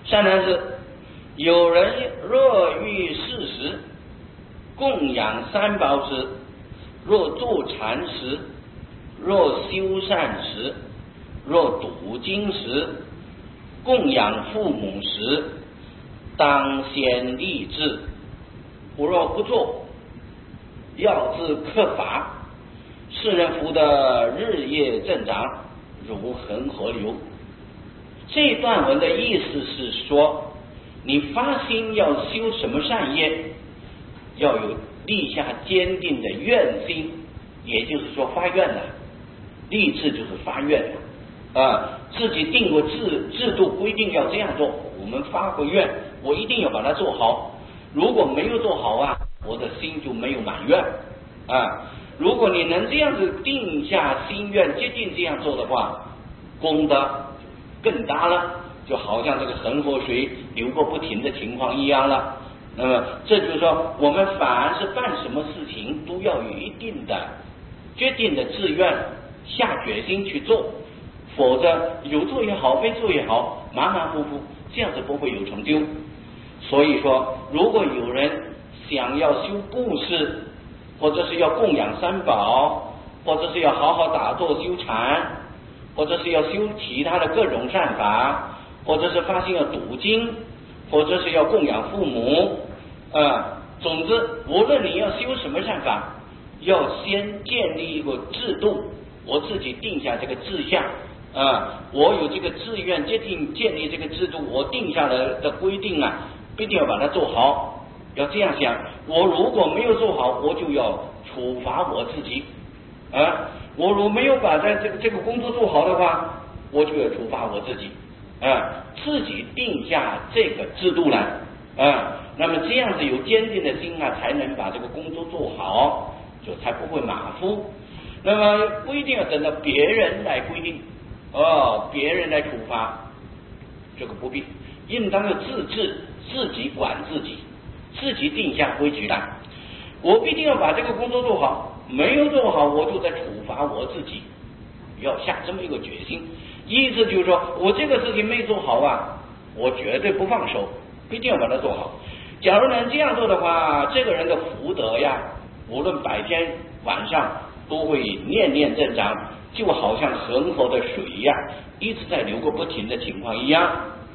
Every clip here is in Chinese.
善男子，有人若欲事时，供养三宝时，若坐禅时，若修善时，若读经时，供养父母时，当先立志。不若不做，要自克伐，世人福德日夜增长，如恒河流。这段文的意思是说，你发心要修什么善业，要有立下坚定的愿心，也就是说发愿的，立志就是发愿的自己定过制度规定要这样做，我们发个愿，我一定要把它做好。如果没有做好我的心就没有满愿如果你能这样子定下心愿，决定这样做的话，功德更大了，就好像这个恒河水流过不停的情况一样了。那么这就是说，我们凡是办什么事情都要有一定的决定的志愿，下决心去做，否则有做也好，没做也好，马马虎虎，这样子不会有成就。所以说，如果有人想要修布施，或者是要供养三宝，或者是要好好打坐修禅，或者是要修其他的各种善法，或者是发心要读经，或者是要供养父母总之无论你要修什么善法，要先建立一个制度，我自己定下这个志向我有这个志愿，决定建立这个制度，我定下来的规定必定要把它做好。要这样想，我如果没有做好，我就要处罚我自己我如果没有把这个工作做好的话，我就要处罚我自己自己定下这个制度来那么这样子有坚定的心才能把这个工作做好，就才不会马虎。那么不一定要等到别人来规定别人来处罚，这个不必，应当要自治，自己管自己，自己定下规矩来。我必定要把这个工作做好，没有做好我就在处罚我自己，要下这么一个决心。意思就是说，我这个事情没做好我绝对不放手，必定要把它做好。假如能这样做的话，这个人的福德无论白天晚上都会念念增长，就好像恒河的水一直在流个不停的情况一样。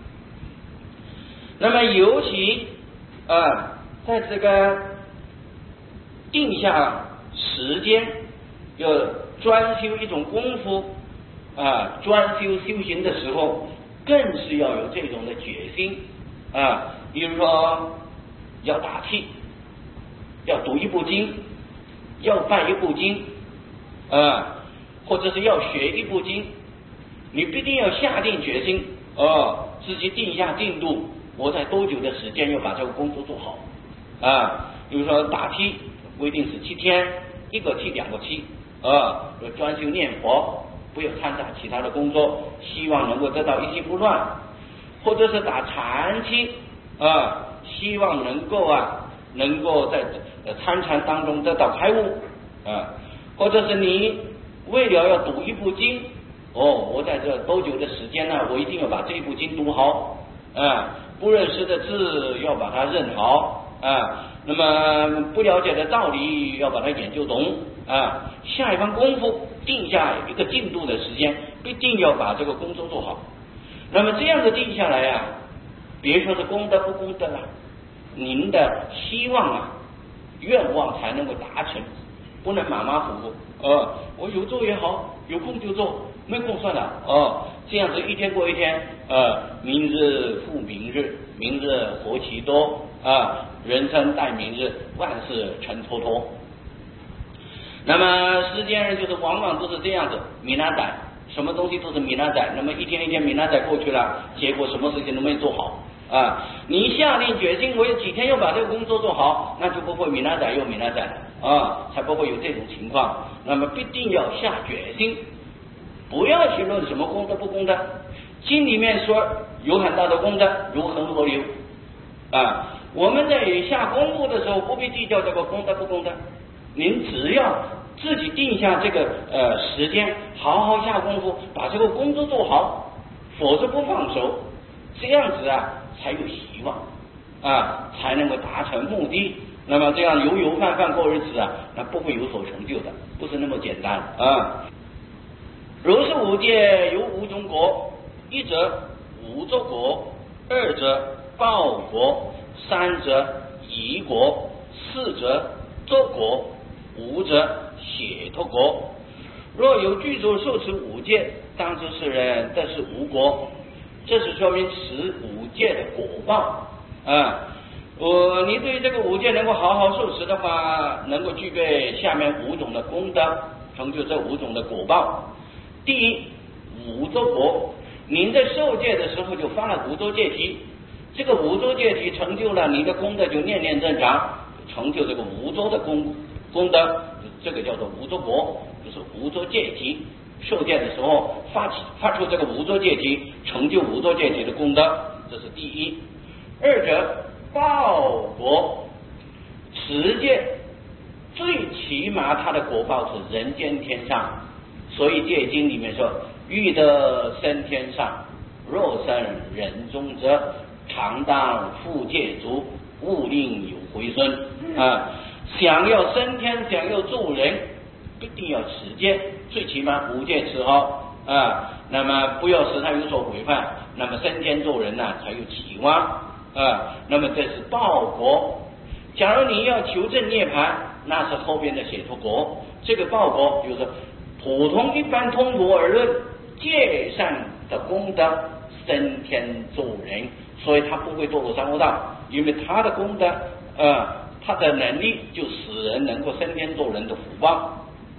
那么尤其在这个定下时间要专修一种功夫专修修行的时候，更是要有这种的决心比如说要打气，要读一部经，要拜一部经或者是要学一部经，你必定要下定决心自己定下进度，我在多久的时间要把这个工作做好比如说打气规定是7天，1个气2个气专修念佛，不要掺杂其他的工作，希望能够得到一心不乱。或者是打禅期希望能够在参禅当中得到开悟或者是你为了要读一部经我在这多久的时间我一定要把这部经读好不认识的字要把它认好那么不了解的道理要把它研究懂下一番功夫，定下一个进度的时间，必定要把这个工作做好。那么这样子定下来别说是功德不功德您的希望愿望才能够达成，不能马马虎虎我有做也好，有空就做，没空算了这样子一天过一天明日复明日，明日何其多人生待明日，万事成蹉跎。那么世间人就是往往都是这样子，明仔载什么东西都是明仔载，那么一天一天明仔载过去了，结果什么事情都没做好你下定决心我有几天要把这个工作做好，那就不会明仔载又明仔载才不会有这种情况。那么必定要下决心，不要去论什么功德不功德，经里面说有很大的功德，如恒河流我们在下功夫的时候不必计较这个功德不功德，您只要自己定下这个时间，好好下功夫，把这个工作做好，否则不放手，这样子才有希望啊，才能够达成目的。那么这样油油饭饭过日子啊，那不会有所成就的，不是那么简单啊。如是五戒有五种果：一者无作果，二者报果，三者疑果，四者作果，五者解脱果。若有具足受持五戒，当知是人得是无果。这是说明持五戒的果报啊。你对这个五戒能够好好受持的话，能够具备下面五种的功德，成就这五种的果报。第一，五周果。您在受戒的时候就发了五周戒体，这个五周戒体成就了，你的功德就念念增长，成就这个五周的功德，这个叫做五周果，就是五周戒体。受戒的时候发出这个五周戒体，成就五周戒体的功德，这是第一。二者报果，持戒最起码它的果报是人间天上，所以戒经里面说，欲得升天上，若生人中者，常当复戒足，勿令有回孙啊！想要升天，想要做人，一定要持戒，最起码五戒持好啊。那么不要使他有所违犯，那么升天做人呢，才有期望啊。那么这是报果。假如你要求证涅槃，那是后边的解脱果。这个报果就是普通一般通俗而论，戒善的功德升天做人，所以他不会堕入三恶道，因为他的功德他的能力就使人能够升天做人的福报。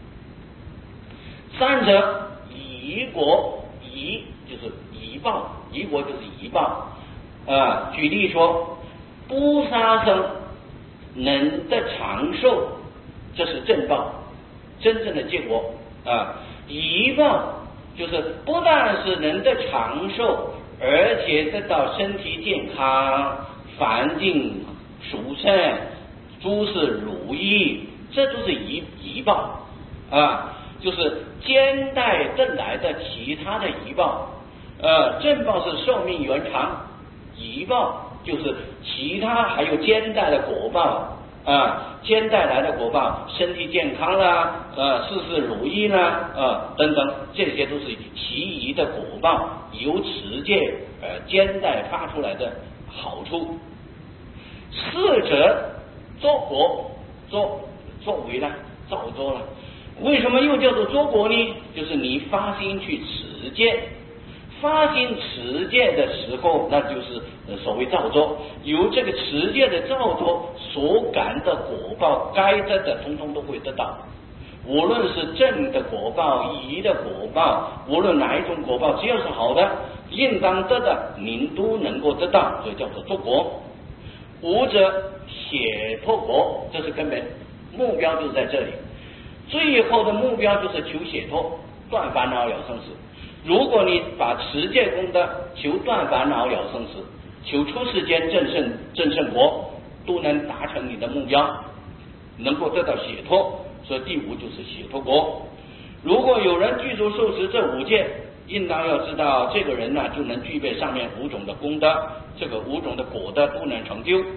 三者疑果，疑就是疑报，疑果就是疑报举例说，不杀生能得长寿，这是正报，真正的结果疑报就是不但是能得长寿，而且得到身体健康，环境殊胜，诸事如意，这都是疑报就是兼带得来的其他的疑报。正报是寿命延长，疑报就是其他还有兼带的果报兼带来的果报，身体健康啦事事如意啦等等，这些都是其余的果报，由持戒兼带发出来的好处。四者作果，作为了造作了。为什么又叫做作果呢？就是你发心去持戒，发心持戒的时候，那就是所谓造作。由这个持戒的造作所感的果报，该得的通通都会得到。无论是正的果报、疑的果报，无论哪一种果报，只要是好的，应当得的，您都能够得到，所以叫做作果。五者解脱果，这是根本目标，就是在这里。最后的目标就是求解脱，断烦恼了生死。如果你把持戒功德求断烦恼了生死，求出世间正胜国，都能达成你的目标，能够得到解脱。所以第五就是解脱国。如果有人具足受持这五戒，应当要知道这个人呢，就能具备上面五种的功德，这个五种的果德都能成就。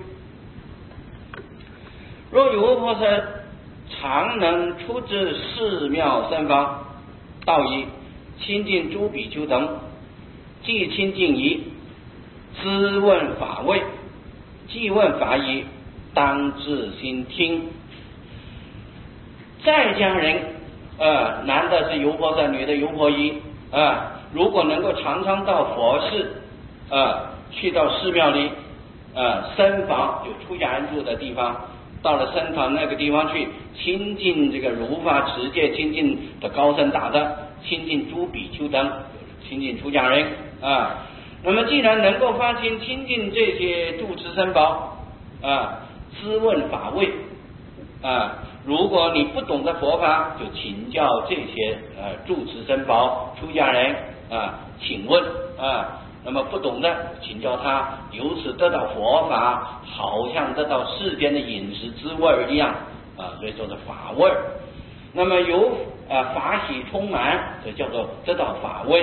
若有菩萨常能出至寺庙僧坊，道义亲近诸比丘等，既亲近仪，咨问法位，既问法义，当自心听。在家人男的是游婆萨，女的游婆夷如果能够常常到佛寺去到寺庙里僧坊，就出家人住的地方，到了僧坊那个地方去亲近这个如法持戒，亲近的高僧大德，亲近诸比丘等，亲近出家人那么既然能够发心亲近这些住持僧宝咨问法位如果你不懂得佛法，就请教这些住持僧宝出家人请问那么不懂的请教他，由此得到佛法，好像得到世间的饮食之味一样所以说是法味。那么由法喜充满，这叫做得到法味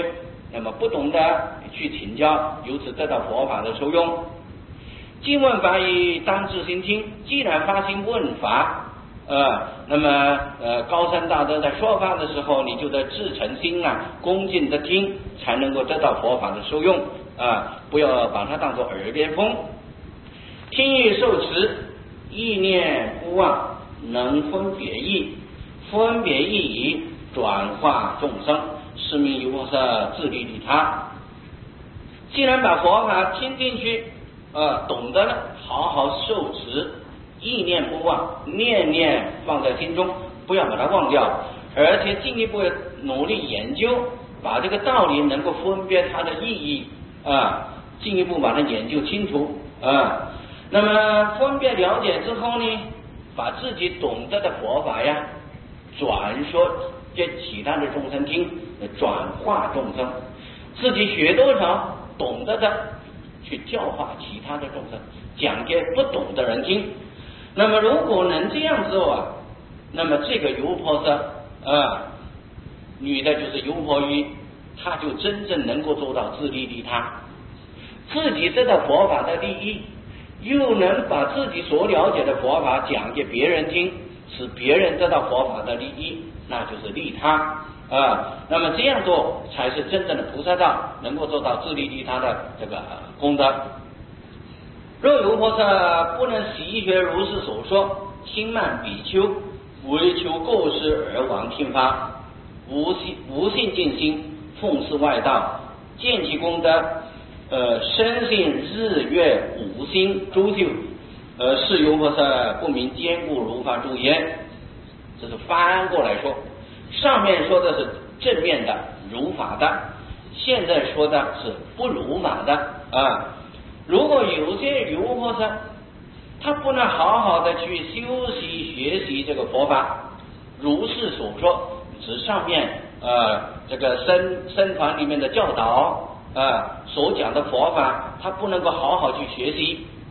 那么不懂的去请教，由此得到佛法的受用。经问法义当自心听，既然发心问法，那么高僧大德在说法的时候，你就得自诚心恭敬的听，才能够得到佛法的受用不要把它当作耳边风。听义受持，意念不忘，能分别义，分别义以转化众生，是名于菩萨自利利他。既然把佛法听进去懂得了，好好受持，意念不忘，念念放在心中，不要把它忘掉，而且进一步努力研究，把这个道理能够分别它的意义进一步把它研究清楚那么分别了解之后呢，把自己懂得的佛法转说给其他的众生听，转化众生，自己学多少懂得的去教化其他的众生，讲给不懂的人听。那么如果能这样做那么这个优婆塞女的就是优婆夷，她就真正能够做到自利利他，自己得到佛法的利益，又能把自己所了解的佛法讲给别人听，使别人得到佛法的利益，那就是利他那么这样做才是真正的菩萨道，能够做到自利利他的这个功德。若有菩萨不能习学如是所说，轻慢比丘，为求过失而亡听法，无信尽心，奉事外道，见其功德深信日月五星诸宿是由菩萨不明坚固如法住焉。这是翻过来说，上面说的是正面的如法的，现在说的是不如法的如果有些优婆塞他不能好好的去修习学习这个佛法，如是所说，指上面这个僧团里面的教导所讲的佛法，他不能够好好去学习，